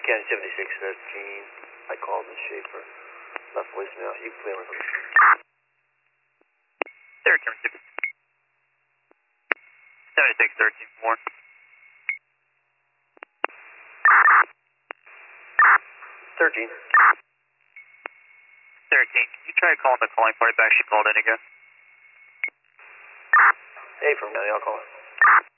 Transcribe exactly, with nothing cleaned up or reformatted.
County seventy-six thirteen. I called Miss Schaefer. Left voicemail. You play on. There, seventy-six thirteen four. thirteen. thirteen. Can you try calling the calling party back? She called in again. Hey, from County, I'll call her.